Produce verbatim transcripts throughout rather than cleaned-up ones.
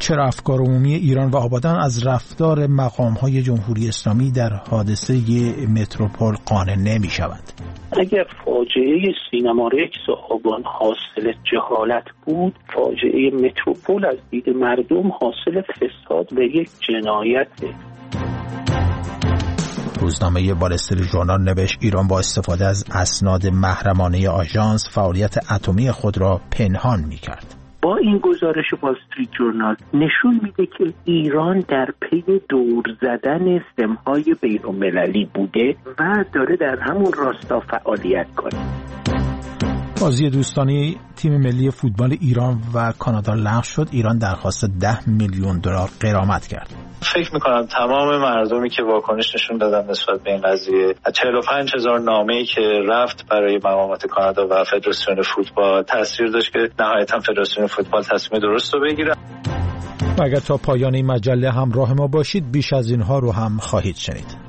چرا افکار عمومی ایران و آبادان از رفتار مقام‌های جمهوری اسلامی در حادثه متروپول قانع نمی‌شوند؟ اگر فاجعه سینما رکس و آبان حاصل جهالت بود، فاجعه متروپول از دید مردم حاصل فساد و یک جنایته. روزنامه وال استریت ژورنال نوشت ایران با استفاده از اسناد محرمانه آژانس فعالیت اتمی خود را پنهان می‌کرد. با این گزارش وال استریت ژورنال نشون میده که ایران در پی دور زدن سمهای بین‌المللی بوده و داره در همون راستا فعالیت کنه. بازی دوستانه تیم ملی فوتبال ایران و کانادا لغو شد. ایران درخواست ده میلیون دلار غرامت کرد. فکر میکنم تمام مردمی که واکنش نشون دادن نسبت به این قضیه، چهل و پنج هزار نامه‌ای که رفت برای مقامات کانادا و فدراسیون فوتبال، تاثیر داشت که نهایتا فدراسیون فوتبال تصمیم درست رو بگیره. و اگر تا پایان این مجله همراه ما باشید بیش از اینها رو هم خواهید شنید.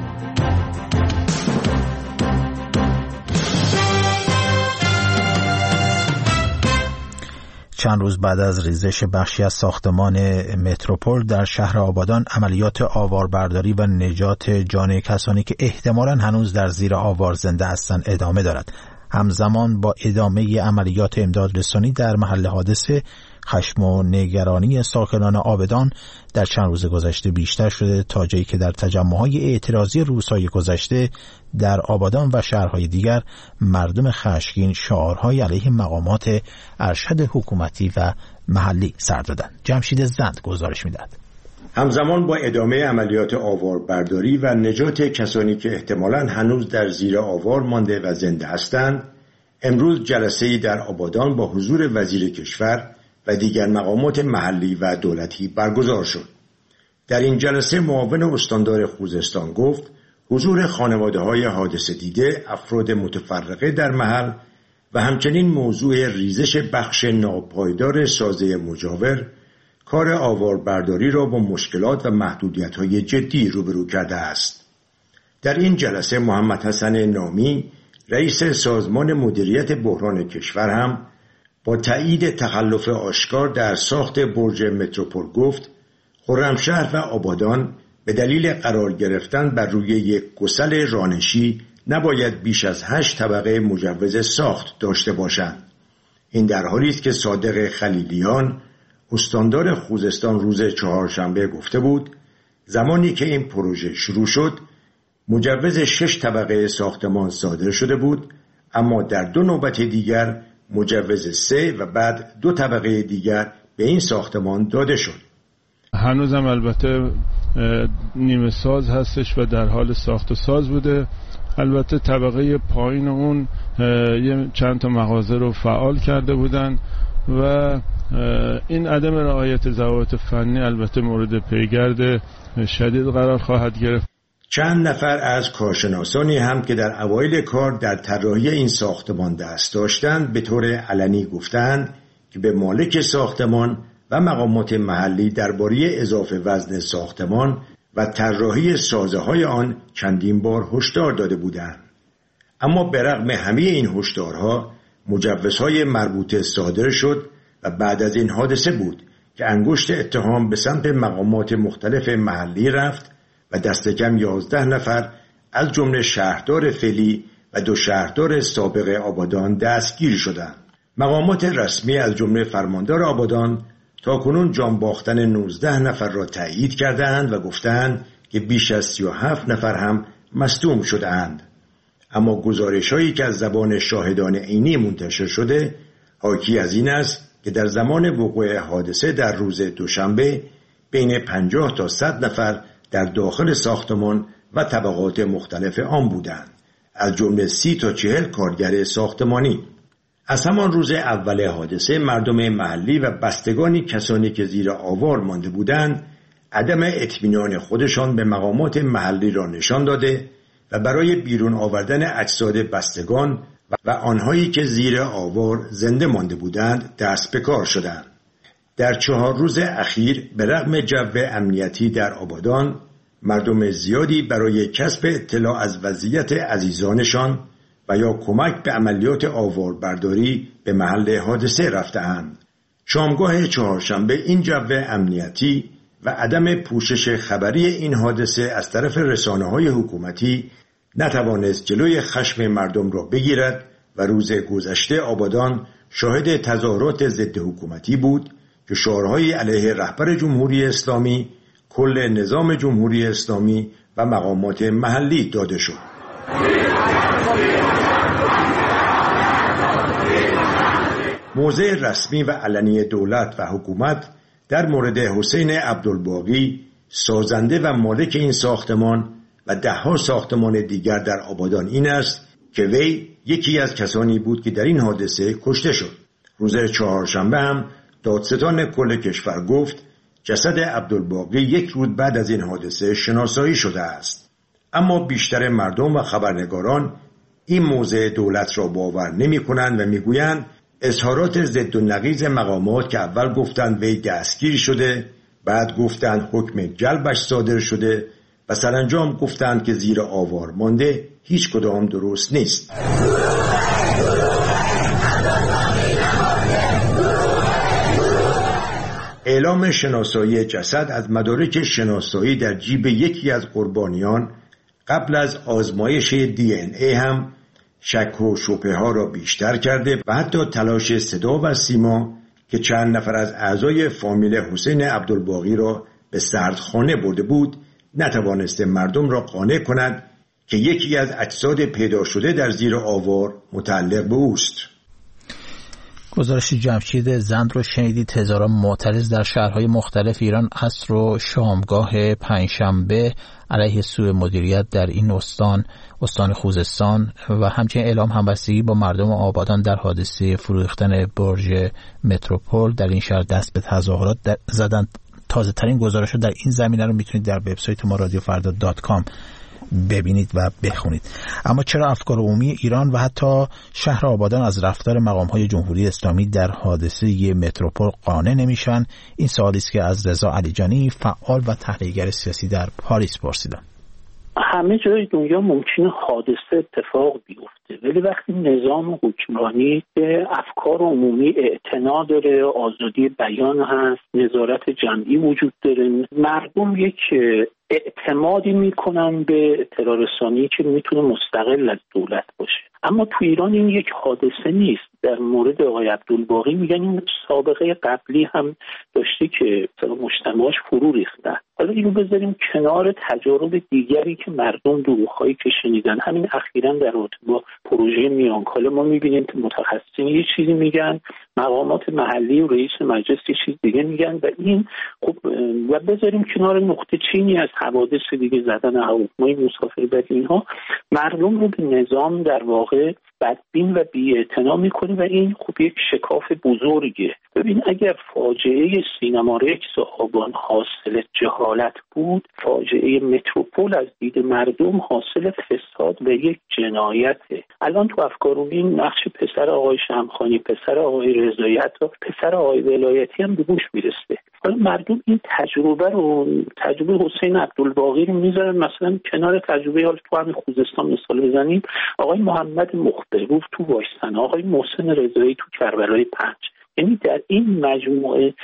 چند روز بعد از ریزش بخشی از ساختمان متروپول در شهر آبادان، عملیات آواربرداری و نجات جان کسانی که احتمالاً هنوز در زیر آوار زنده هستند ادامه دارد. همزمان با ادامه عملیات امدادرسانی در محل حادثه، خشم و نگرانی ساکنان آبادان در چند روز گذشته بیشتر شده تا جایی که در تجمع‌های اعتراضی روزهای گذشته در آبادان و شهرهای دیگر مردم خشمگین شعارهای علیه مقامات ارشد حکومتی و محلی سر دادند. جمشید زند گزارش می‌دهد. همزمان با ادامه عملیات آواربرداری و نجات کسانی که احتمالاً هنوز در زیر آوار مانده و زنده هستند، امروز جلسه‌ای در آبادان با حضور وزیر کشور و دیگر مقامات محلی و دولتی برگزار شد. در این جلسه معاون استاندار خوزستان گفت حضور خانواده‌های حادثه دیده، افراد متفرقه در محل و همچنین موضوع ریزش بخش ناپایدار سازه مجاور کار آواربرداری را با مشکلات و محدودیت‌های جدی روبرو کرده است. در این جلسه محمد حسن نامی، رئیس سازمان مدیریت بحران کشور هم با تایید تخلف آشکار در ساخت برج متروپول گفت خرمشهر و آبادان به دلیل قرار گرفتن بر روی یک گسل رانشی نباید بیش از هشت طبقه مجوز ساخت داشته باشند. این در حالی است که صادق خلیلیان استاندار خوزستان روز چهارشنبه گفته بود زمانی که این پروژه شروع شد مجوز شش طبقه ساختمان صادر شده بود، اما در دو نوبت دیگر مجوز سه و بعد دو طبقه دیگر به این ساختمان داده شد. هنوزم البته نیمه ساز هستش و در حال ساخت و ساز بوده. البته طبقه پایین اون یه چند تا مغازه رو فعال کرده بودن و این عدم رعایت ضوابط فنی البته مورد پیگرد شدید قرار خواهد گرفت. چند نفر از کارشناسانی هم که در اوایل کار در طراحی این ساختمان دست داشتند به طور علنی گفتند که به مالک ساختمان و مقامات محلی درباره اضافه وزن ساختمان و طراحی سازه‌های آن چندین بار هشدار داده بودند. اما به رغم همه این هشدارها مجوزهای مربوطه صادر شد و بعد از این حادثه بود که انگشت اتهام به سمت مقامات مختلف محلی رفت و دست کم یازده نفر از جمله شهردار فعلی و دو شهردار سابق آبادان دستگیر شدند. مقامات رسمی از جمله فرماندار آبادان تاکنون جان باختن نوزده نفر را تایید کردند و گفتند که بیش از سی و هفت نفر هم مصدوم شدند. اما گزارش‌هایی که از زبان شاهدان عینی منتشر شده حاکی از این است که در زمان وقوع حادثه در روز دوشنبه بین پنجاه تا صد نفر در داخل ساختمان و طبقات مختلف آن بودند، از جمله سی تا چهل کارگر ساختمانی. از همان روز اول حادثه مردم محلی و بستگانی کسانی که زیر آوار مانده بودند عدم اطمینان خودشان به مقامات محلی را نشان داده و برای بیرون آوردن اجساد بستگان و آنهایی که زیر آوار زنده مانده بودند دست به کار شدند. در چهار روز اخیر به رغم جو امنیتی در آبادان مردم زیادی برای کسب اطلاع از وضعیت عزیزانشان و یا کمک به عملیات آواربرداری به محل حادثه رفته‌اند. شامگاه چهارشنبه این جو امنیتی و عدم پوشش خبری این حادثه از طرف رسانه‌های حکومتی نتوانست جلوی خشم مردم را بگیرد و روز گذشته آبادان شاهد تظاهرات ضد حکومتی بود که شعارهای علیه رهبر جمهوری اسلامی، کل نظام جمهوری اسلامی و مقامات محلی داده شد. موضع رسمی و علنی دولت و حکومت در مورد حسین عبدالباقی، سازنده و مالک این ساختمان و دهها ساختمان دیگر در آبادان این است که وی یکی از کسانی بود که در این حادثه کشته شد. روز چهارشنبه هم دادستان کل کشور گفت جسد عبدالباقی یک روز بعد از این حادثه شناسایی شده است. اما بیشتر مردم و خبرنگاران این موضع دولت را باور نمی کنند و می گویند اظهارات ضد و نقیض مقامات که اول گفتند وی دستگیر شده، بعد گفتند حکم جلبش صادر شده و سرانجام گفتند که زیر آوار مانده، هیچ کدام درست نیست. اعلام شناسایی جسد از مدارک شناسایی در جیب یکی از قربانیان قبل از آزمایش دی ان ای هم شک و شبهه ها را بیشتر کرده و حتی تلاش صدا و سیما که چند نفر از اعضای فامیل حسین عبدالباقی را به سردخانه برده بود نتوانسته مردم را قانع کند که یکی از اجساد پیدا شده در زیر آوار متعلق به اوست. گزارش جمشید زند رو شنیدید. هزاران معترض در شهرهای مختلف ایران عصر و شامگاه پنجشنبه علیه سوء مدیریت در این استان استان خوزستان و همچنین اعلام همبستگی با مردم آبادان در حادثه فروختن برج متروپول در این شهر دست به تظاهرات زدند. تازه ترین گزارش رو در این زمینه رو میتونید در وبسایت ما رادیو فردا دات کام ببینید و بخونید. اما چرا افکار عمومی ایران و حتی شهر آبادان از رفتار مقام‌های جمهوری اسلامی در حادثه متروپول قانع نمیشن؟ این سوالی است که از رضا علیجانی، فعال و تحلیلگر سیاسی در پاریس پرسیدم. همه جای دنیا ممکنه حادثه اتفاق بیفته، ولی وقتی نظام حکمرانی به افکار عمومی اعتنا داره، آزادی بیان هست، نظارت جمعی وجود داره، مردم یک اعتمادی میکنن به اطلاع رسانی که میتونه مستقل از دولت باشه. اما تو ایران این یک حادثه نیست. در مورد آقای عبدالباقی میگن این سابقه قبلی هم داشته که مجتمعاش فرو ریختن. حالا اینو بذاریم کنار تجارب دیگری که مردم دروغ‌هایی که شنیدن. همین اخیراً در رابطه با پروژه میانکاله ما میبینیم که متخصصین یه چیزی میگن، مقامات محلی و رئیس مجلس یه چیز دیگه میگن و این خب و بذاریم کنار نقطه چینی از حوادث دیگه زدن هواپیمای مسافربری اینها، مردم رو به نظام در واقع بدبین و بی‌اعتنا میکنه و این خب یک شکاف بزرگه. ببین اگر فاجعه سینما رکس آبان حاصل جهالت بود، فاجعه متروپول از دید مردم حاصل فساد و یک جنایته. الان تو افکار عمومی نقش پسر آقای شمخانی، پسر آقای رضایت و پسر آقای ولایتی هم به گوش میرسه. حالا مردم این تجربه رو، تجربه حسین عبدالباقی رو میذارن مثلا کنار تجربه، حال تو همین خوزستان مثال بزنیم، آقای محمد مخبرov تو وایستان، آقای محسن رضایی تو کربلای پنج. یعنی در این مجموعه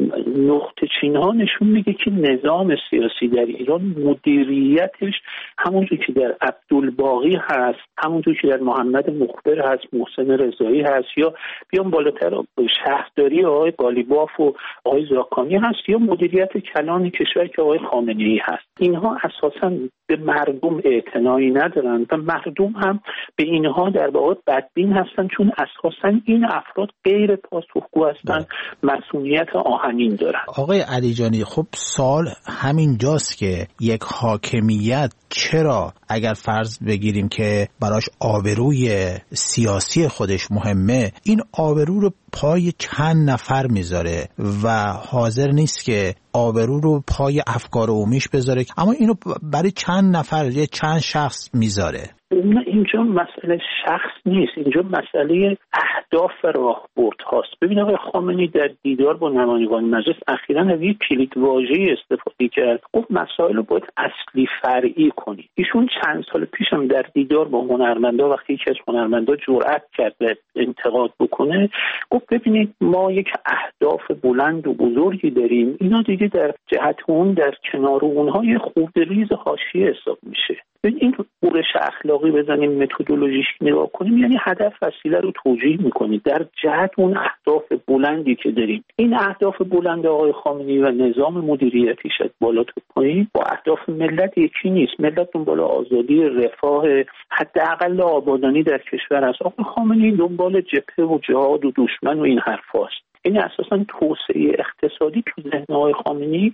نقطه چین ها نشون میده که نظام سیاسی در ایران مدیریتش همونجور که در عبدالباقی هست، همونجور که در محمد مخبر هست، محسن رضایی هست، یا بیام بالاتر شهرداری آقای قالیباف و آقای زاکانی هست، یا مدیریت کلان کشور که آقای خامنه‌ای هست. اینها اساساً به مردم اعتنایی ندارن و مردم هم به اینها در واقع بدبین هستن، چون اساساً این افراد غیر پاسخگو هستن، مسئولیت آهنین دارن. آقای علیجانی، خب سوال همین جاست که یک حاکمیت چرا اگر فرض بگیریم که براش آبروی سیاسی خودش مهمه، این آبرو رو پای چند نفر میذاره و حاضر نیست که آبرو رو پای افکار عمومیش بذاره، اما اینو برای چند نفر یا چند شخص میذاره؟ اون اینجا مسئله شخص نیست، اینجا مسئله اهداف راهبرد هاست. ببین آقای خامنه‌ای در دیدار با نمایندگان مجلس اخیراً از یک کلید واژه‌ای استفاده کرد، گفت مسائل رو باید اصلی فرعی کنید. ایشون چند سال پیشم در دیدار با هنرمندا وقتی یکی از هنرمندا جرأت کرد انتقاد بکنه، گفت ببینید ما یک اهداف بلند و بزرگی داریم، اینا دیگه در جهت اون در کنار اونها یه خردریز حاشیه حساب میشه. این قرش اخلاقی بزنیم متدولوژیش نگاه کنیم، یعنی هدف وسیله رو توجیه میکنید در جهت اون اهداف بلندی که داریم. این اهداف بلند آقای خامنه‌ای و نظام مدیریتیش از بالا تا پایین با اهداف ملت یکی نیست. ملت دنبال آزادی، رفاه، حداقل آبادانی در کشور است. آقای خامنه‌ای دنبال جبهه و جهاد و دشمن و این حرفاست. این اساساً توسعه اقتصادی تو ذهن آقای خامنه‌ای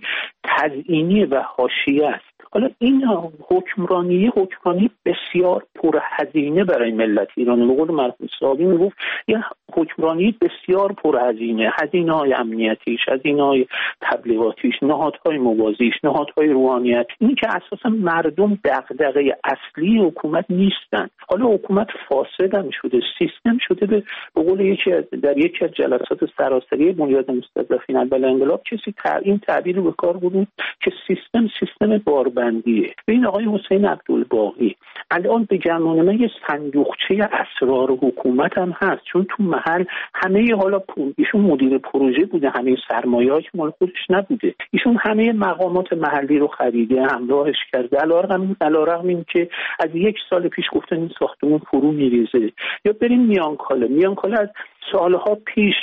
تزیینی و حاشیه است. حالا این حکمرانی حکمرانی بسیار پرهزینه برای ملت ایران، به قول مرحوم صاحبی میگفت یه حکمرانی بسیار پرهزینه، هزینه‌های امنیتیش، هزینه‌های تبلیغاتیش، نهادهای موازیش، نهادهای روحانیت، این که اساسا مردم دغدغه اصلی حکومت نیستن. حالا حکومت فاسد هم شده، سیستم شده. به قول یکی در یکی از جلسات سراسری بنیاد مستضعفین اول انقلاب کسی این تعبیر رو به کار برد که سیستم سیستم باربندیه. این آقای حسین عبدالباقی الان به گمان من یه صندوقچه اسرار حکومت هم هست، چون تو محل همه حالا ایشون مدیر پروژه بوده، همه سرمایه‌ها که مال خودش نبوده، ایشون همه مقامات محلی رو خریده، همراهش کرده، علیرغم علیرغم این که از یک سال پیش گفتن این ساختمون فرو میریزه. یا بریم میانکاله میانکاله از سالها پیش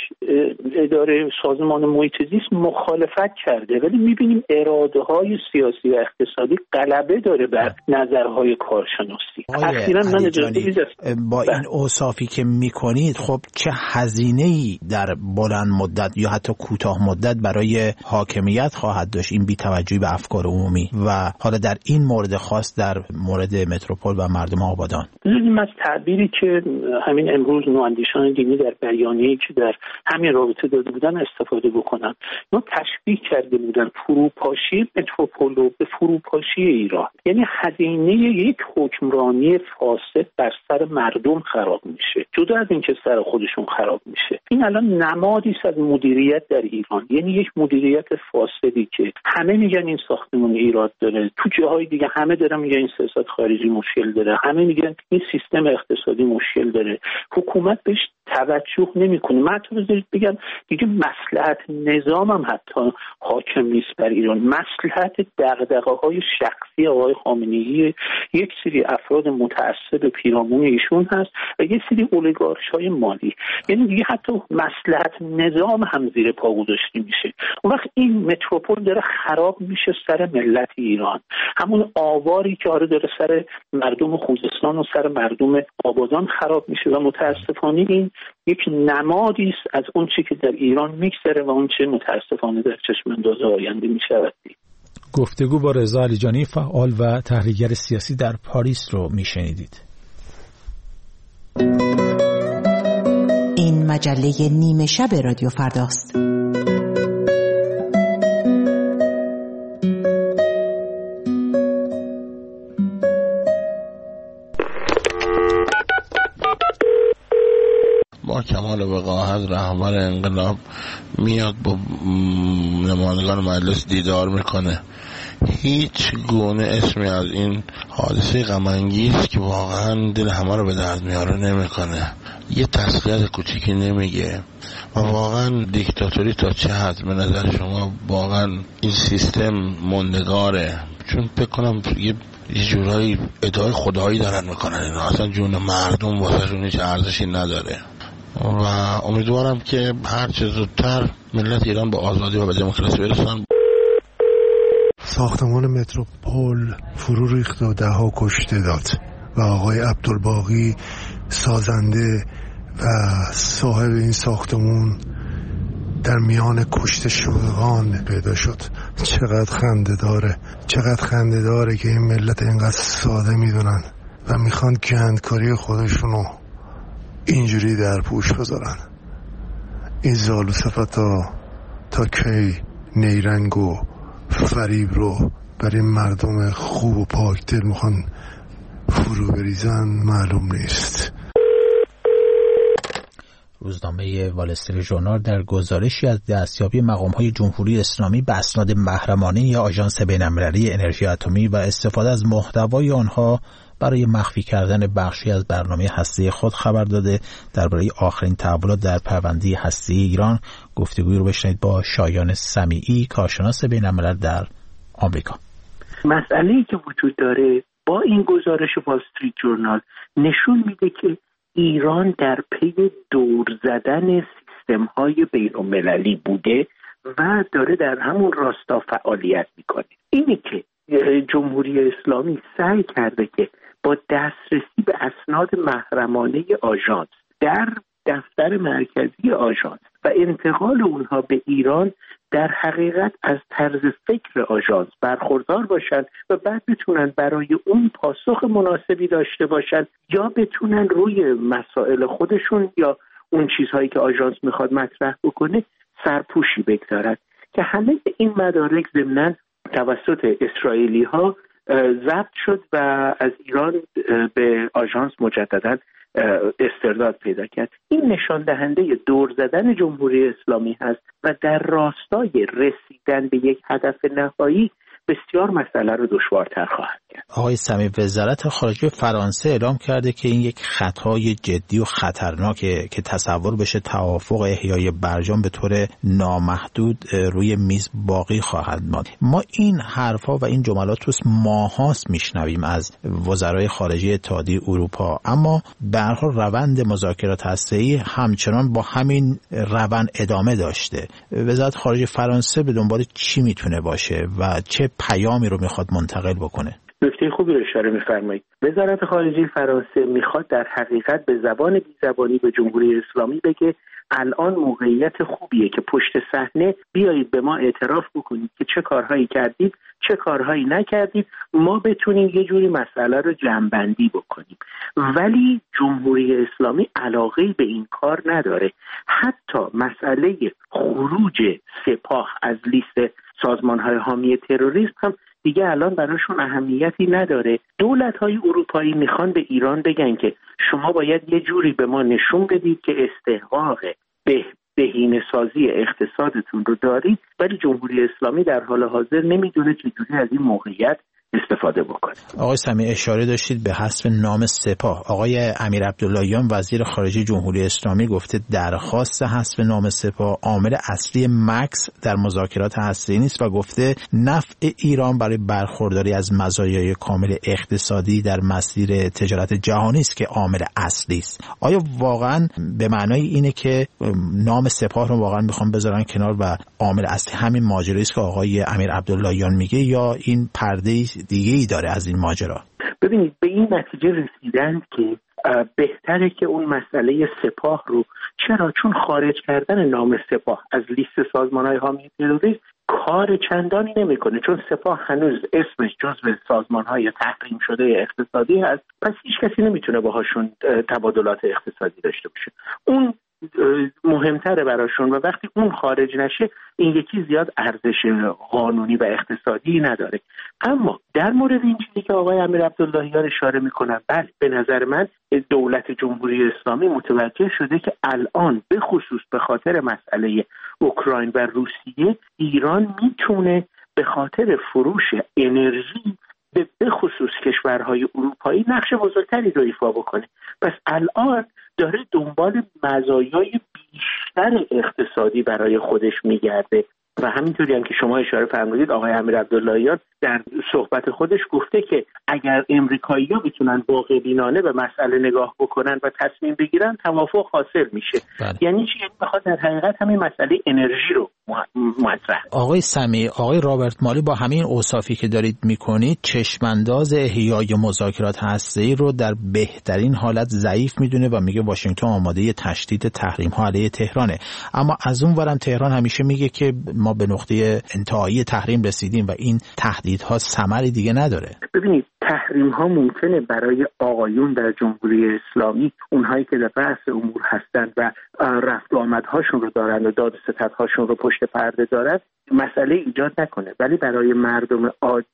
اداره سازمان محیط زیست مخالفت کرده، ولی میبینیم اراده های سیاسی و اقتصادی غلبه داره بر نظرهای کارشناسی. اخیراً من اجازه با این اوصافی که میکنید خب چه هزینه‌ای در بلند مدت یا حتی کوتاه مدت برای حاکمیت خواهد داشت این بی‌توجهی به افکار عمومی و حالا در این مورد خاص در مورد متروپول و مردم آبادان؟ ببینیم از تعبیری که همین امروز نواندیشان دینی در بیانیه‌ای که در همین رابطه داده بودن استفاده بکنن، ما تشبیه کرده بودن فروپاشی متروپول رو به فروپاشی ایران. یعنی هزینه یک حکمرانی فاسد بر سر مردم خراب میشه، جدا از اینکه سر خودشون خراب میشه. این الان نمادی است از مدیریت در ایران، یعنی یک مدیریت فاسدی که همه میگن این ساختمون ایراد داره، تو جاهای دیگه همه دارن میگن این سیاست خارجی مشکل داره، همه میگن این سیستم اقتصادی مشکل داره، حکومت بهش توجه نمیکنه. من تو بذارید بگم دیگه مصلحت نظام هم حتی حاکم نیست بر ایران، مصلحت دغدغه‌های شخصی آقای خامنه‌ای، یک سری افراد متعصب پیرامون ایشون هست و یک سری اولیگارش‌های مالی. یعنی دیگه حتی مصلحت نظام هم زیر پا گذاشته میشه. اون وقت این متروپول داره خراب میشه سر ملت ایران، همون آواری که آره داره سر مردم خوزستان و سر مردم آبادان خراب میشه و متاسفانه این یک نمادی است از اون چی که در ایران میگذره و اون چه متاسفانه در چشم انداز آینده میشود. گفتگو با رضا علیجانی، فعال و تحلیلگر سیاسی در پاریس رو میشنیدید. این مجله نیمه شب رادیو فرداست. با کمال وقاحت رهبر انقلاب میاد با نمایندگان مجلس دیدار میکنه. هیچ گونه اسمی از این حادثه غم انگیز که واقعا دل همه رو به درد میاره نمیکنه، یه تسلیت کوچیکی نمیگه و واقعا دیکتاتوری تا چه حد به نظر شما واقعا این سیستم موندگاره؟ چون فکر کنم یه یه جورایی ادعای خدایی دارن میکنن، اینا اصلا جون مردم واسهشون هیچ ارزشی نداره و امیدوارم که هر چه زودتر ملت ایران به آزادی و به دموکراسی برسن. ساختمان متروپول فرو ریخت و دهها کشته داد و آقای عبدالباقی سازنده و صاحب این ساختمون در میان کشته شدگان پیدا شد. چقدر خنده داره، چقدر خنده داره که این ملت اینقدر ساده میدونن و میخوان گندکاری خودشونو اینجوری در پوش بذارن. این زالو صفتا تا کی نیرنگ و فریب رو برای مردم خوب و پاک دل میخوان فرو بریزن معلوم نیست. روزنامه وال استریت ژورنال در گزارشی از دستیابی مقام‌های جمهوری اسلامی به اسناد محرمانه یا آژانس بین‌المللی انرژی اتمی و استفاده از محتوای آنها برای مخفی کردن بخشی از برنامه هسته‌ای خود خبر داده. درباره آخرین تحولات در پرونده هسته‌ای ایران گفتگویی رو بشنوید با شایان سمیعی، کارشناس بین‌الملل در آمریکا. مسئله‌ای که وجود داره با این گزارش وال استریت ژورنال نشون میده که ایران در پی دور زدن سیستم‌های بین‌المللی بوده و داره در همون راستا فعالیت میکنه. اینی که جمهوری اسلامی سعی کرده که با دسترسی به اسناد محرمانه آژانس در دفتر مرکزی آژانس و انتقال اونها به ایران در حقیقت از طرز فکر آژانس برخوردار باشند و بعد بتونن برای اون پاسخ مناسبی داشته باشند یا بتونن روی مسائل خودشون یا اون چیزهایی که آژانس میخواد مطرح بکنه سرپوشی بگذارد که همه این مدارک ضمناً توسط اسرائیلی ها ضبط شد و از ایران به آژانس مجدداً استرداد پیدا کرد. این نشان دهنده دور زدن جمهوری اسلامی هست و در راستای رسیدن به یک هدف نهایی بسیار مسئله رو دشوارتر خواهد کرد. آقای سمیع، وزارت خارجه فرانسه اعلام کرده که این یک خطای جدی و خطرناکه که تصور بشه توافق احیای برجام به طور نامحدود روی میز باقی خواهد ماند. ما این حرفا و این جملات رو ماهاست میشنویم از وزرای خارجه اتحادیه اروپا، اما به هر حال روند مذاکرات هسته‌ای همچنان با همین روند ادامه داشته. وزارت خارجه فرانسه به دنبال چی میتونه باشه و چه پیامی رو میخواد منتقل بکنه؟ نکته خوبی رو اشاره می‌فرمایید. وزارت خارجه فرانسه میخواد در حقیقت به زبان بی‌زبانی به جمهوری اسلامی بگه الان موقعیت خوبیه که پشت صحنه بیایید به ما اعتراف بکنید که چه کارهایی کردید، چه کارهایی نکردید، ما بتونیم یه جوری مسئله رو جمع‌بندی بکنیم. ولی جمهوری اسلامی علاقه‌ای به این کار نداره. حتی مسئله خروج سپاه از لیست سازمان‌های حامی تروریسم هم دیگه الان براشون اهمیتی نداره. دولت‌های اروپایی میخوان به ایران بگن که شما باید یه جوری به ما نشون بدید که استحقاق به بهینه‌سازی اقتصادتون رو دارید، ولی جمهوری اسلامی در حال حاضر نمیدونه چجوری از این موقعیت استفاده بکنه. آقای سمیع، اشاره داشتید به حذف نام سپاه. آقای امیر عبداللهیان وزیر خارجه جمهوری اسلامی گفته درخواست حذف نام سپاه عامل اصلی مکس در مذاکرات هسته‌ای نیست و گفته نفع ایران برای برخورداری از مزایای کامل اقتصادی در مسیر تجارت جهانی است که عامل اصلی است. آیا واقعا به معنای اینه که نام سپاه رو واقعا میخوان بذارن کنار و عامل اصلی همین ماجرایی است که آقای امیر عبداللهیان میگه، یا این پرده دیگه ای داره از این ماجرا؟ ببینید به این نتیجه رسیدند که بهتره که اون مسئله سپاه رو، چرا؟ چون خارج کردن نام سپاه از لیست سازمان‌های حامی تروریسم کار چندانی نمیکنه، چون سپاه هنوز اسمش جزو سازمان‌های تحریم شده اقتصادی هست، پس هیچ کسی نمیتونه باهاشون تبادلات اقتصادی داشته باشه. اون مهمتره براشون و وقتی اون خارج نشه این یکی زیاد ارزش قانونی و اقتصادی نداره. اما در مورد این چیزی که آقای امیر عبداللهیان اشاره میکنن، بله به نظر من دولت جمهوری اسلامی متوجه شده که الان به خصوص به خاطر مسئله اوکراین و روسیه ایران میتونه به خاطر فروش انرژی به خصوص کشورهای اروپایی نقش بزرگتری رو ایفا بکنه. پس الان داره دنبال مزایای بیشتر اقتصادی برای خودش میگرده و همینطوری هم که شما اشاره فرمودید آقای امیر عبداللهیان در صحبت خودش گفته که اگر امریکایی‌ها بتونن واقع‌بینانه به مسئله نگاه بکنن و تصمیم بگیرن توافق حاصل میشه. بله. یعنی چی؟ یعنی بخواد در حقیقت همین مسئله انرژی رو مطرح. آقای سمیع، آقای رابرت مالی با همین اوصافی که دارید میکنید چشمانداز احیای مذاکرات هسته‌ای رو در بهترین حالت ضعیف میدونه و میگه واشنگتن آماده تشدید تحریم‌ها علیه تهرانه، اما از اون ورم تهران همیشه میگه که ما به نقطه انتهایی تحریم رسیدیم و این تهدیدها ثمری دیگه نداره. ببینید تحریم‌ها ممکنه برای آقایون در جمهوری اسلامی، اونهایی که در رأس امور هستند و رفت و آمدهاشون رو دارند و داد و ستدهاشون رو پشت پرده دارند، مسئله ایجاد نکنه، ولی برای مردم عادی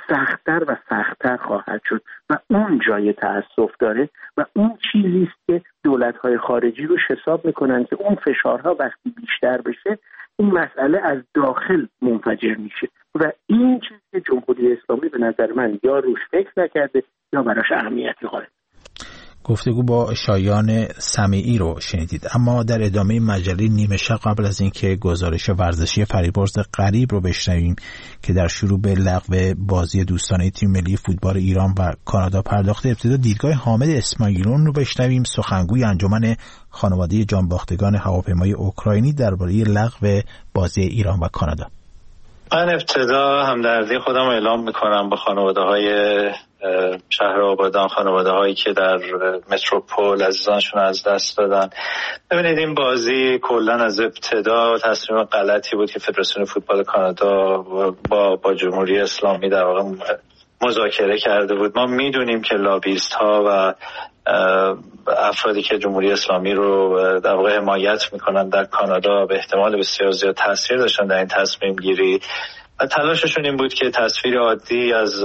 سخت‌تر و سخت‌تر خواهد شد و اون جای تأسف داره و اون چیزی است که دولت‌های خارجی رو حساب می‌کنن که اون فشارها وقتی بیشتر بشه این مسئله از داخل منفجر میشه و این چیزی که جمهوری اسلامی به نظر من یا روش فکر نکرده یا براش اهمیتی قائل. گفتگو با شایان سمیعی رو شنیدید. اما در ادامه مجله نیمه شب قبل از اینکه گزارش ورزشی فریبرز غریب رو بشنویم که در شروع به لغو بازی دوستانه تیم ملی فوتبال ایران و کانادا پرداخته، ابتدا دیدگاه حامد اسماعیلون رو بشنویم، سخنگوی انجمن خانواده جانباختگان هواپیمای اوکراینی درباره لغو بازی ایران و کانادا. من ابتدا همدردی خودم اعلام میکنم با خانواده های شهر آبادان، خانواده هایی که در متروپول عزیزانشون از دست دادن. ببینید این بازی کلا از ابتدا تصمیم غلطی بود که فدراسیون فوتبال کانادا با با جمهوری اسلامی در واقع مذاکره کرده بود. ما میدونیم که لابیست ها و افرادی که جمهوری اسلامی رو در واقع حمایت میکنن در کانادا به احتمال بسیار زیاد تاثیر داشتن در این تصمیم گیری و تلاششون این بود که تصویر عادی از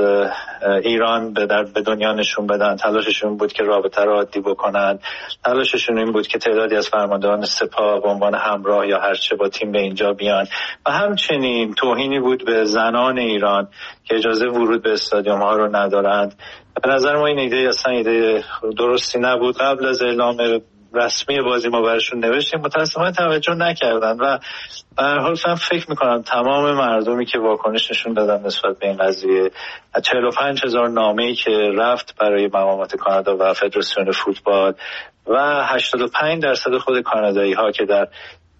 ایران به در به دنیا نشون بدن، تلاششون بود که رابطه رو عادی بکنن، تلاششون این بود که تعدادی از فرماندهان سپاه به عنوان همراه یا هرچه با تیم به اینجا بیان و همچنین توهینی بود به زنان ایران که اجازه ورود به استادیوم ها رو ندارند. به نظر ما این ایده اصلا ایده درستی نبود. قبل از اعلام رسمی بازی ما برشون نوشتیم، متاسفانه توجه نکردن و به هر حال من فکر میکنم تمام مردمی که واکنش نشون دادن نسبت به این قضیه، چهل و پنج هزار نامه‌ای که رفت برای مقامات کانادا و فدراسیون فوتبال و هشتاد و پنج درصد خود کانادایی ها که در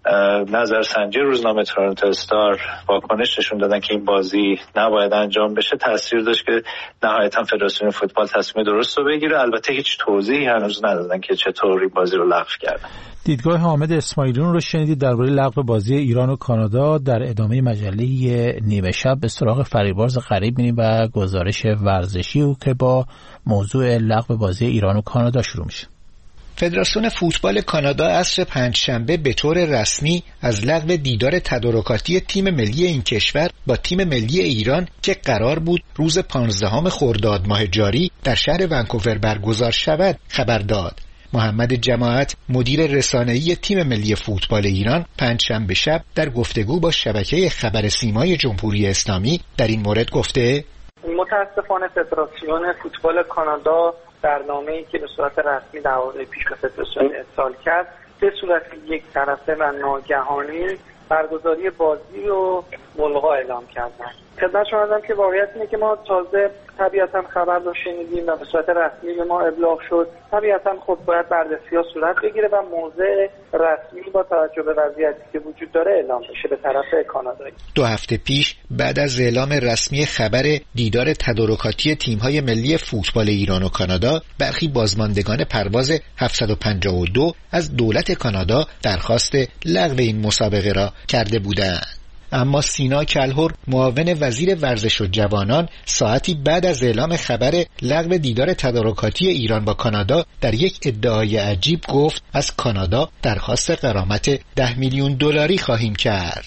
نظرسنجی روزنامه تورنتو استار واکنش نشون دادن که این بازی نباید انجام بشه، تاثیر داشت که نهایتا فدراسیون فوتبال تصمیم درست رو بگیره. البته هیچ توضیحی هنوز ندادن که چطور این بازی رو لغو کردن. دیدگاه حامد اسماعیلون رو شنیدید درباره لغو بازی ایران و کانادا. در ادامه مجله نیمه شب به سراغ فریبرز غریب می‌ریم و گزارش ورزشی او که با موضوع لغو بازی ایران و کانادا شروع میشه. فدراسیون فوتبال کانادا عصر پنجشنبه به طور رسمی از لغو دیدار تدارکاتی تیم ملی این کشور با تیم ملی ایران که قرار بود روز پانزدهم خرداد ماه جاری در شهر ونکوور برگزار شود خبر داد. محمد جماعت مدیر رسانه‌ای تیم ملی فوتبال ایران پنجشنبه شب در گفتگو با شبکه خبر سیمای جمهوری اسلامی در این مورد گفته: متاسفانه فدراسیون فوتبال کانادا برنامه‌ای که به صورت رسمی در واقع پیش به فدراسیون ارسال کرد به صورت یک طرفه و ناگهانی برگزاری بازی رو ملغا اعلام کردن. خدمت شما عرضم که واقعیت اینه که ما تازه طبیعتاً خبر رو شنیدیم و به صورت رسمی به ما ابلاغ شد. طبیعتاً خود باید بررسی‌ها صورت بگیره و موضع رسمی با توجه به وضعیتی که وجود داره اعلام بشه به طرف کانادایی. دو هفته پیش بعد از اعلام رسمی خبر دیدار تدارکاتی تیم‌های ملی فوتبال ایران و کانادا، برخی بازماندگان پرواز هفتصد و پنجاه و دو از دولت کانادا درخواست لغو این مسابقه را کرده بودند. اما سینا کلهر معاون وزیر ورزش و جوانان ساعتی بعد از اعلام خبر لغو دیدار تدارکاتی ایران با کانادا در یک ادعای عجیب گفت از کانادا درخواست غرامت ده میلیون دلاری خواهیم کرد.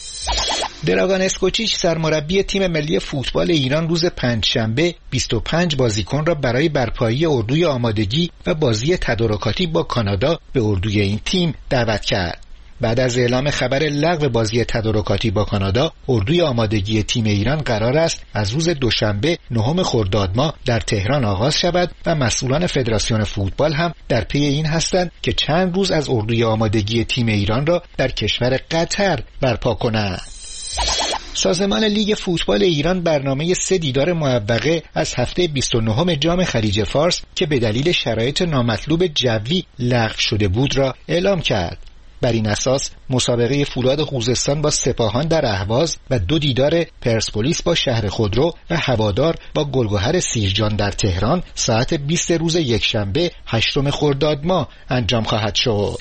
دراگان اسکوچیچ سرمربی تیم ملی فوتبال ایران روز پنجشنبه بیست و پنج بازیکن را برای برپایی اردوی آمادگی و بازی تدارکاتی با کانادا به اردوی این تیم دعوت کرد. بعد از اعلام خبر لغو بازی تدارکاتی با کانادا، اردوی آمادگی تیم ایران قرار است از روز دوشنبه نهم خرداد ماه در تهران آغاز شود و مسئولان فدراسیون فوتبال هم در پی این هستند که چند روز از اردوی آمادگی تیم ایران را در کشور قطر برپا کنند. سازمان لیگ فوتبال ایران برنامه سه دیدار معوقه از هفته بیست و نهم جام خلیج فارس که به دلیل شرایط نامطلوب جوی لغو شده بود را اعلام کرد. بر این اساس مسابقه فولاد خوزستان با سپاهان در اهواز و دو دیدار پرسپولیس با شهر خودرو و هوادار با گلگهر سیرجان در تهران ساعت بیست روز یکشنبه هشتم خرداد ماه انجام خواهد شد.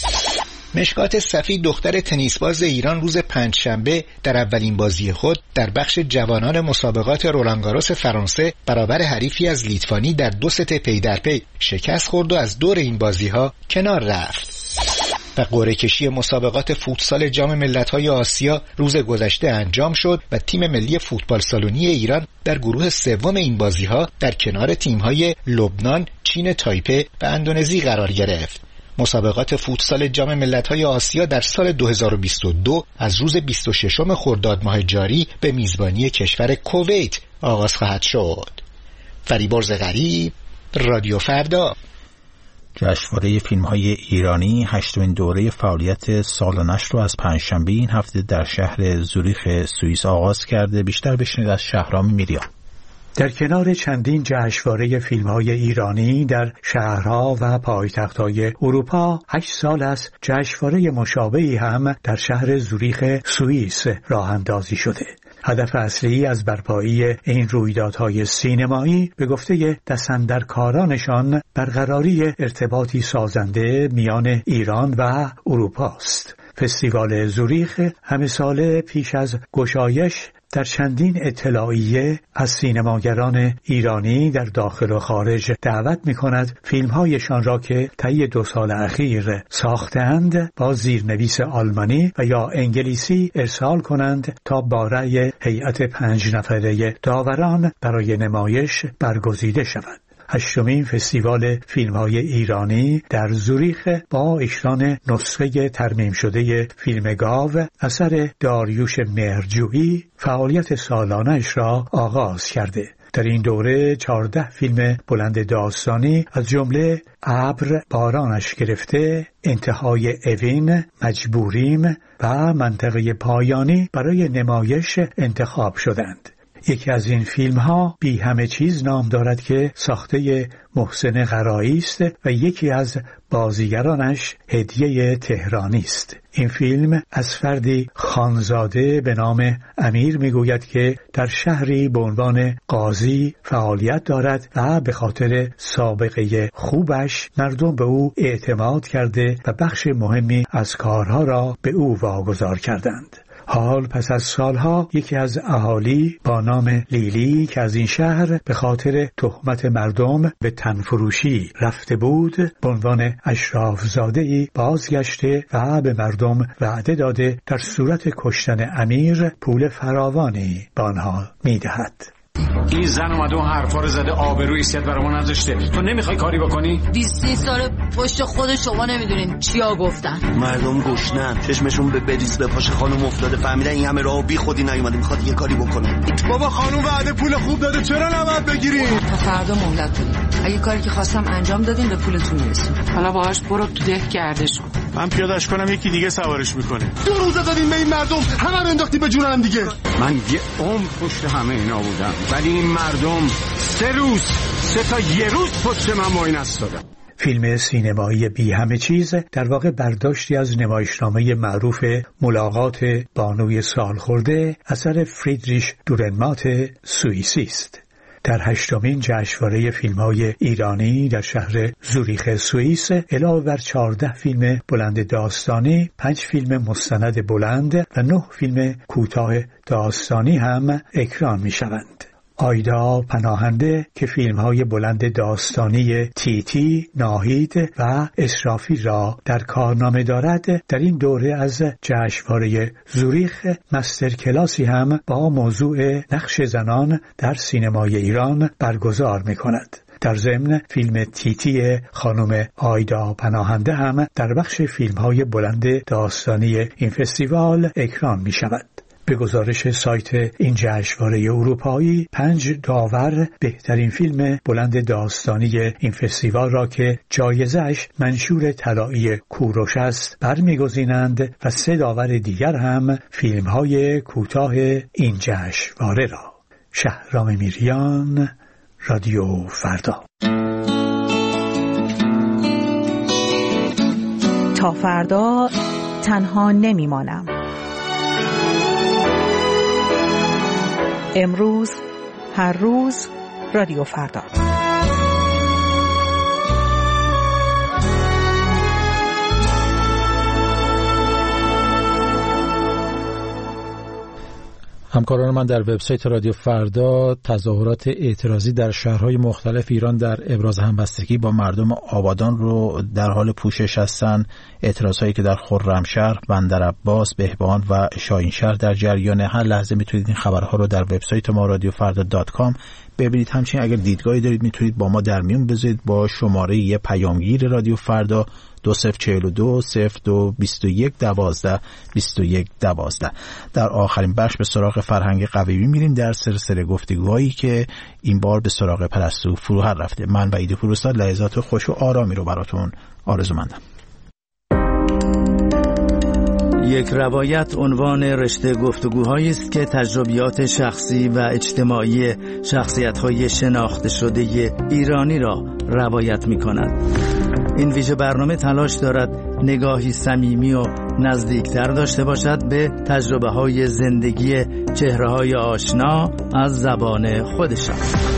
مشکات صفی دختر تنیسباز ایران روز پنجشنبه در اولین بازی خود در بخش جوانان مسابقات رولانگاروس فرانسه برابر حریفی از لیتوانی در دو ست پی در پی شکست خورد و از دور این بازی‌ها کنار رفت. و قرعه کشی مسابقات فوتسال جام ملت‌های آسیا روز گذشته انجام شد و تیم ملی فوتبال سالونی ایران در گروه سوم این بازی‌ها در کنار تیم‌های لبنان، چین تایپه و اندونزی قرار گرفت. مسابقات فوتسال جام ملت‌های آسیا در سال دو هزار و بیست و دو از روز بیست و ششم خرداد ماه جاری به میزبانی کشور کویت آغاز خواهد شد. فریبرز غریب، رادیو فردا. جشنواره فیلم‌های ایرانی هشتمین دوره فعالیت سالانش رو از پنجشنبه این هفته در شهر زوریخ سوئیس آغاز کرده. بیشتر بشنوید از شهرام میریا. در کنار چندین جشنواره فیلم‌های ایرانی در شهرها و پایتخت‌های اروپا، هشت سال است جشنواره مشابهی هم در شهر زوریخ سوئیس راه اندازی شده. هدف اصلی از برپایی این رویدادهای سینمایی به گفته دستاندرکارانشان برقراری ارتباطی سازنده میان ایران و اروپا است. فستیوال زوریخ همه ساله پیش از گشایش در چندین اطلاعیه از سینماگران ایرانی در داخل و خارج دعوت می کند فیلمهایشان را که طی دو سال اخیر ساختند با زیرنویس آلمانی و یا انگلیسی ارسال کنند تا با رأی هیئت پنج نفره داوران برای نمایش برگزیده شود. هشتمین فستیوال فیلم‌های ایرانی در زوریخ با اکران نسخه ترمیم شده فیلم گاو اثر داریوش مهرجویی فعالیت سالانه‌اش را آغاز کرده. در این دوره چهارده فیلم بلند داستانی از جمله ابر بارانش گرفته، انتهای اوین، مجبوریم و منطقه پایانی برای نمایش انتخاب شدند. یکی از این فیلم ها بی همه چیز نام دارد که ساخته محسن قرایی است و یکی از بازیگرانش هدیه تهرانی است. این فیلم از فردی خانزاده به نام امیر میگوید که در شهری به عنوان قاضی فعالیت دارد و به خاطر سابقه خوبش مردم به او اعتماد کرده و بخش مهمی از کارها را به او واگذار کردند. حال پس از سالها یکی از اهالی با نام لیلی که از این شهر به خاطر تهمت مردم به تنفروشی رفته بود به عنوان اشرافزاده‌ای بازگشته و به مردم وعده داده در صورت کشتن امیر پول فراوانی به آنها می‌دهد. این زن اومده و حرفا رو زده، آبروی سیاد برامون نذاشته. تو نمیخوای کاری بکنی؟ بیست سال پشت خود شما نمیدونین چیا گفتن. مردم گشنن، چشمشون به بریز به پاش خانم افتاده، فهمیدن این همه راه بی خودی نیومده، میخواد یه کاری بکنه. بابا خانم وعده پول خوب داده، چرا نباید بگیریم؟ تا فردا مهلت بدید. اگه کاری که خواستم انجام دادین به پولتون میرسید. حالا باهاش برو تو ده گردش کن. من پیادهش کنم یکی دیگه سوارش میکنه. دو روزه دادیم به این مردم، همه رو انداختی به جون هم دیگه. من یه عمر پشت همه اینا بودم، ولی این مردم سه روز سه تا یه روز پشت من معاین استادن. فیلم سینمایی بی همه چیز در واقع برداشتی از نمایشنامه معروف ملاقات بانوی سالخورده اثر فریدریش دورنمات سوئیسی است. در هشتمین جشنواره فیلم‌های ایرانی در شهر زوریخ سوئیس علاوه بر چهارده فیلم بلند داستانی، پنج فیلم مستند بلند و نه فیلم کوتاه داستانی هم اکران می‌شوند. آیدا پناهنده که فیلم‌های بلند داستانی تیتی، ناهید و اسرافیل را در کارنامه دارد، در این دوره از جشنواره زوریخ مستر کلاسی هم با موضوع نقش زنان در سینمای ایران برگزار می‌کند. در ضمن فیلم تیتی خانم آیدا پناهنده هم در بخش فیلم‌های بلند داستانی این فستیوال اکران می‌شود. به گزارش سایت این جشنواره اروپایی، پنج داور بهترین فیلم بلند داستانی این فستیوال را که جایزه‌اش منشور طلایی کوروش است برمیگزینند و سه داور دیگر هم فیلم‌های کوتاه این جشنواره را. شهرام میریان، رادیو فردا. تا فردا تنها نمیمانم. امروز، هر روز، رادیو فردا. همکاران من در وبسایت رادیو فردا تظاهرات اعتراضی در شهرهای مختلف ایران در ابراز همبستگی با مردم آبادان رو در حال پوشش هستن. اعتراضهایی که در خرمشهر، بندرعباس، بهبهان و شاهینشهر در جریان. هر لحظه میتونید این خبرها رو در وبسایت ما رادیو فردا دات کام ببینید. همچنین اگر دیدگاهی دارید میتونید با ما در میون بذارید با شماره یه پیامگیر رادیو فردا دو صفر چهل و دو صفر دو بیست و یک دوازده بیست و یک دوازده. در آخرین بخش به سراغ فرهنگ قویمی میریم در سلسله گفتگوهایی که این بار به سراغ پرستو فروهر رفته. من و ایدی پوروستاد لحظات خوش و آرامی رو براتون آرزومندم. یک روایت عنوان رشته گفتگوهایی است که تجربیات شخصی و اجتماعی شخصیت‌های شناخته شده ایرانی را روایت می‌کند. این ویژه برنامه تلاش دارد نگاهی صمیمی و نزدیکتر داشته باشد به تجربه‌های زندگی چهره‌های آشنا از زبان خودشان.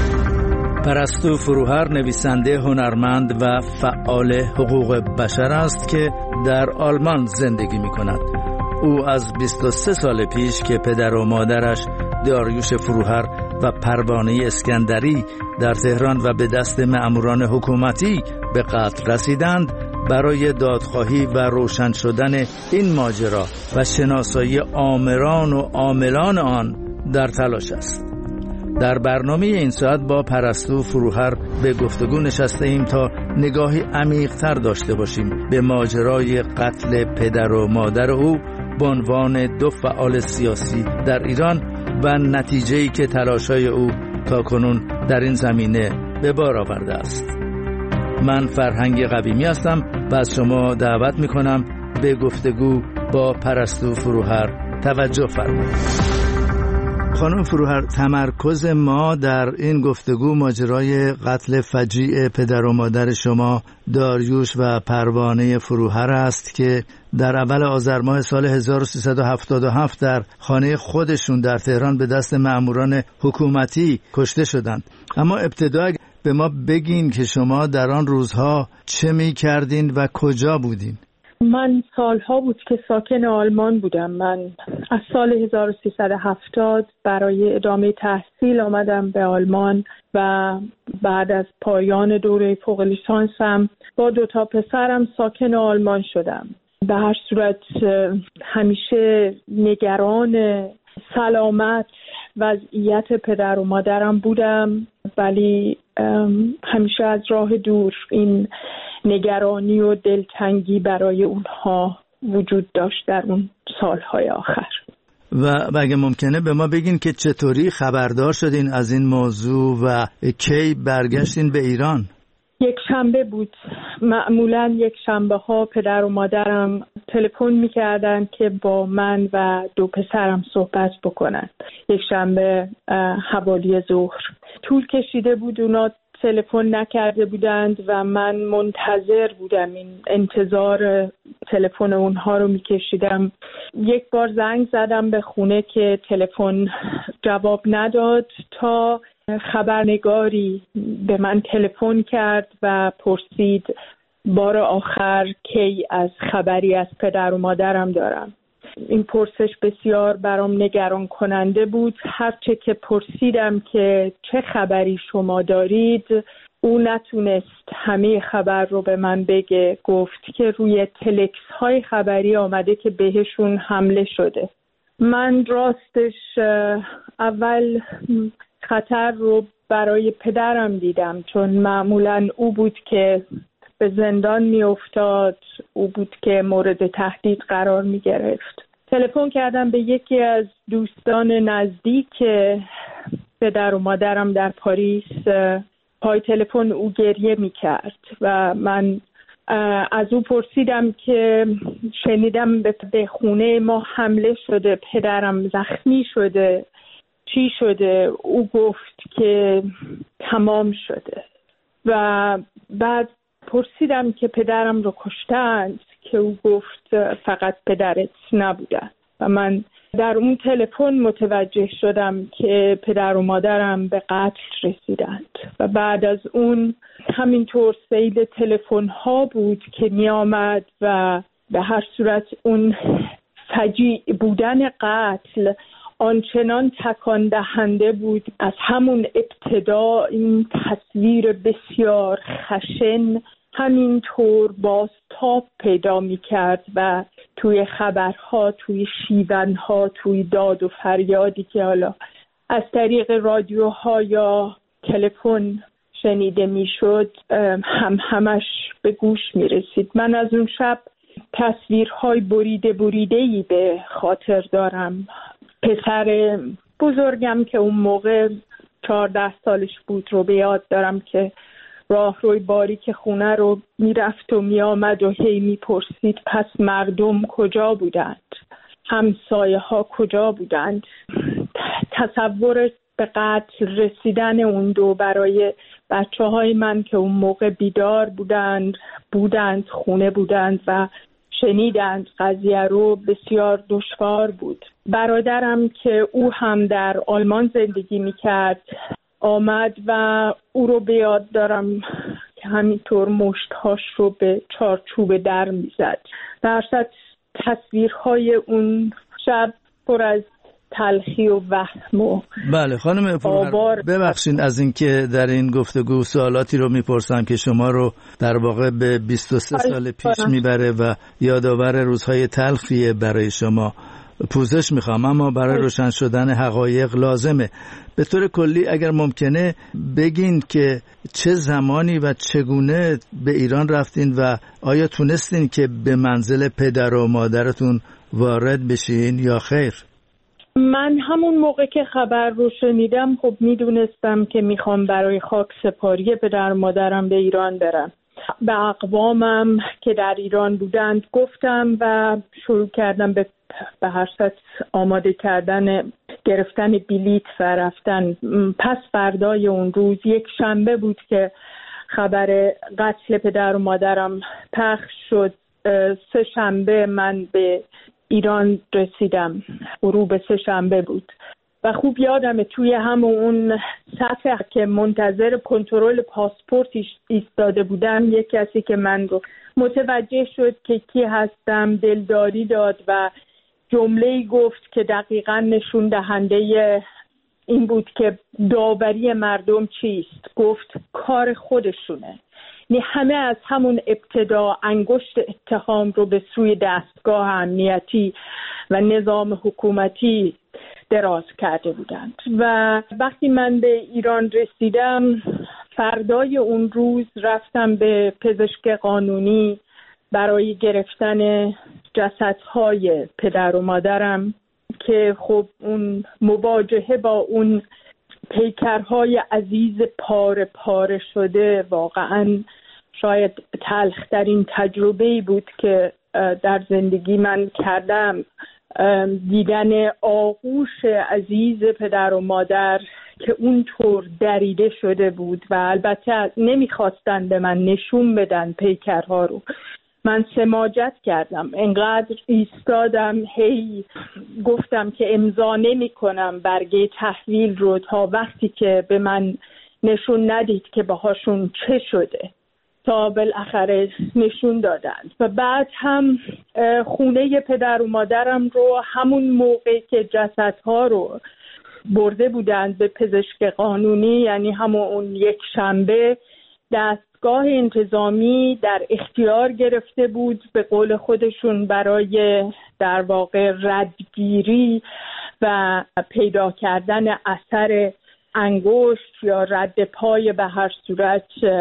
پرستو فروهر نویسنده هنرمند و فعال حقوق بشر است که در آلمان زندگی می‌کند. او از بیست و سه سال پیش که پدر و مادرش داریوش فروهر و پروانه اسکندری در تهران و به دست مأموران حکومتی به قتل رسیدند، برای دادخواهی و روشن شدن این ماجرا و شناسایی آمران و عاملان آن در تلاش است. در برنامه این ساعت با پرستو فروهر به گفتگو نشسته ایم تا نگاهی عمیق‌تر داشته باشیم به ماجرای قتل پدر و مادر او به عنوان دو فعال سیاسی در ایران و نتیجه‌ای که تلاش‌های او تاکنون در این زمینه به بار آورده است. من فرهنگ قویمی هستم و از شما دعوت می‌کنم به گفتگو با پرستو فروهر توجه فرمایید. خانم فروهر، تمرکز ما در این گفتگو ماجرای قتل فجیع پدر و مادر شما داریوش و پروانه فروهر است که در اول آذر ماه سال هزار و سیصد و هفتاد و هفت در خانه خودشون در تهران به دست مأموران حکومتی کشته شدند. اما ابتدا به ما بگین که شما در آن روزها چه می کردین و کجا بودین؟ من سالها بود که ساکن آلمان بودم. من از سال هزار و سیصد و هفتاد برای ادامه تحصیل آمدم به آلمان و بعد از پایان دوره فوق لیسانسم با دو تا پسرم ساکن آلمان شدم. به هر صورت همیشه نگران سلامت وضعیت پدر و مادرم بودم، ولی همیشه از راه دور این نگرانی و دلتنگی برای اونها وجود داشت در اون سالهای آخر. و اگه ممکنه به ما بگین که چطوری خبردار شدین از این موضوع و کی برگشتین به ایران؟ یک شنبه بود. معمولا یک شنبه ها پدر و مادرم تلفن میکردن که با من و دو پسرم صحبت بکنن. یک شنبه حوالی ظهر. طول کشیده بود، اونا تلفن نکرده بودند و من منتظر بودم، این انتظار تلفن اونها رو میکشیدم. یک بار زنگ زدم به خونه که تلفن جواب نداد تا خبرنگاری به من تلفن کرد و پرسید بار آخر کی از خبری از پدر و مادرم دارم. این پرسش بسیار برام نگران کننده بود. هرچه که پرسیدم که چه خبری شما دارید، او نتونست همه خبر رو به من بگه. گفت که روی تلکس های خبری آمده که بهشون حمله شده. من راستش اول خطر رو برای پدرم دیدم، چون معمولاً او بود که به زندان می افتاد، او بود که مورد تهدید قرار می گرفت. تلفن کردم به یکی از دوستان نزدیک پدر و مادرم در پاریس. پای تلفن او گریه می کرد و من از او پرسیدم که شنیدم به خونه ما حمله شده، پدرم زخمی شده، چی شده؟ او گفت که تمام شده. و بعد پرسیدم که پدرم رو کشتند، که او گفت فقط پدرت نبودن. و من در اون تلفن متوجه شدم که پدر و مادرم به قتل رسیدند. و بعد از اون همینطور سیل تلفن ها بود که می آمد و به هر صورت اون فجیع بودن قتل آنچنان تکان دهنده بود. از همون ابتدا این تصویر بسیار خشن همینطور بازتاب پیدا می کرد و توی خبرها، توی شیونها، توی داد و فریادی که حالا از طریق رادیوها یا تلفن شنیده می شد هم همش به گوش می رسید. من از اون شب تصویرهای بریده بریده‌ای به خاطر دارم. پسر بزرگم که اون موقع چهارده سالش بود رو به یاد دارم که راه روی باریک خونه رو میرفت و میامد و هی میپرسید پس مردم کجا بودند؟ همسایه ها کجا بودند؟ تصور به قتل رسیدن اون دو برای بچه های من که اون موقع بیدار بودند بودند خونه بودند و شنیدند قضیه رو بسیار دشوار بود. برادرم که او هم در آلمان زندگی میکرد آمد و او رو به یاد دارم که همینطور مشتهاش رو به چارچوب در میزد. در صد تصویرهای اون شب پر از تلخی و وهم و بله خانم پرور، ببخشید از اینکه در این گفتگو سوالاتی رو میپرسم که شما رو در واقع به بیست و سه سال پیش میبره و یادآور روزهای تلخیه برای شما. پوزش میخوام اما برای روشن شدن حقایق لازمه. به طور کلی اگر ممکنه بگین که چه زمانی و چگونه به ایران رفتین و آیا تونستین که به منزل پدر و مادرتون وارد بشین یا خیر؟ من همون موقع که خبر رو شنیدم خب میدونستم که میخوام برای خاک سپاری پدر و مادرم به ایران برم. به اقوامم که در ایران بودند گفتم و شروع کردم به به هر صورت آماده کردن گرفتن بلیط و رفتن. پس فردای اون روز یک شنبه بود که خبر قتل پدر و مادرم پخش شد. سه شنبه من به ایران رسیدم. غروب سه شنبه بود و خوب یادمه توی همون اون صفحه که منتظر کنترل پاسپورت ایستاده بودم یک کسی که من رو متوجه شد که کی هستم دلداری داد و جمله‌ای گفت که دقیقاً نشون دهنده این بود که داوری مردم چیست. گفت کار خودشونه. یعنی همه از همون ابتدا انگشت اتهام رو به سوی دستگاه امنیتی و نظام حکومتی دراز کرده بودند و وقتی من به ایران رسیدم فردای اون روز رفتم به پزشک قانونی برای گرفتن جسدهای پدر و مادرم که خب اون مواجهه با اون پیکرهای عزیز پاره پاره شده واقعا شاید تلخ‌ترین تجربه‌ای بود که در زندگی من کردم. دیدن آغوش عزیز پدر و مادر که اونطور دریده شده بود و البته نمیخواستن به من نشون بدن پیکرها رو. من سماجت کردم، انقدر ایستادم هی گفتم که امضا نمی کنم برگه تحویل رو تا وقتی که به من نشون ندید که باهاشون چه شده، تا بالاخره نشون دادند. و بعد هم خونه پدر و مادرم رو همون موقع که جسدها رو برده بودند به پزشک قانونی، یعنی همون اون یک شنبه، دستگاه انتظامی در اختیار گرفته بود به قول خودشون برای در واقع ردگیری و پیدا کردن اثر انگشت یا رد پای به هر صورت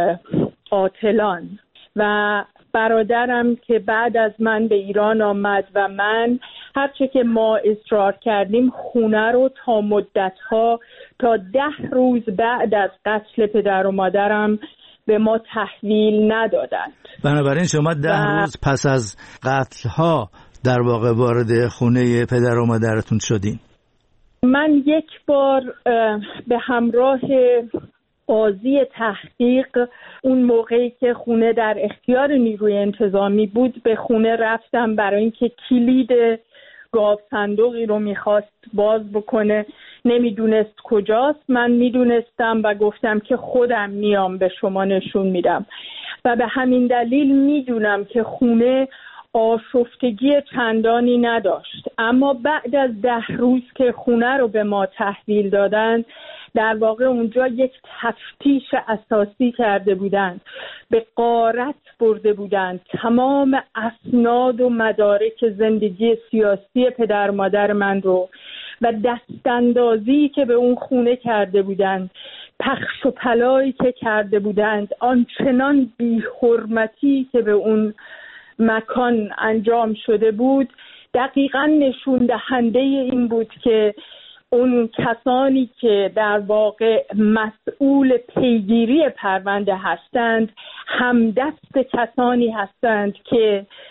قاتلان. و برادرم که بعد از من به ایران آمد و من هرچه که ما اصرار کردیم خونه رو تا مدتها تا ده روز بعد از قتل پدر و مادرم به ما تحویل ندادند. بنابراین شما ده و... روز پس از قتل ها در واقع وارد خونه پدر و مادرتون شدین؟ من یک بار به همراه قاضی تحقیق اون موقعی که خونه در اختیار نیروی انتظامی بود به خونه رفتم برای اینکه کلید گاو صندوقی رو میخواست باز بکنه. نمیدونست کجاست، من میدونستم و گفتم که خودم میام به شما نشون میدم و به همین دلیل میدونم که خونه آشفتگی چندانی نداشت. اما بعد از ده روز که خونه رو به ما تحویل دادن، در واقع اونجا یک تفتیش اساسی کرده بودند، به غارت برده بودند تمام اسناد و مدارک زندگی سیاسی پدر مادر من رو و دستاندازی که به اون خونه کرده بودند، پخش و پلایی که کرده بودند، آنچنان بی‌حرمتی که به اون مکان انجام شده بود، دقیقاً نشون دهنده این بود که اون کسانی که در واقع مسئول پیگیری پرونده هستند همدست کسانی هستند که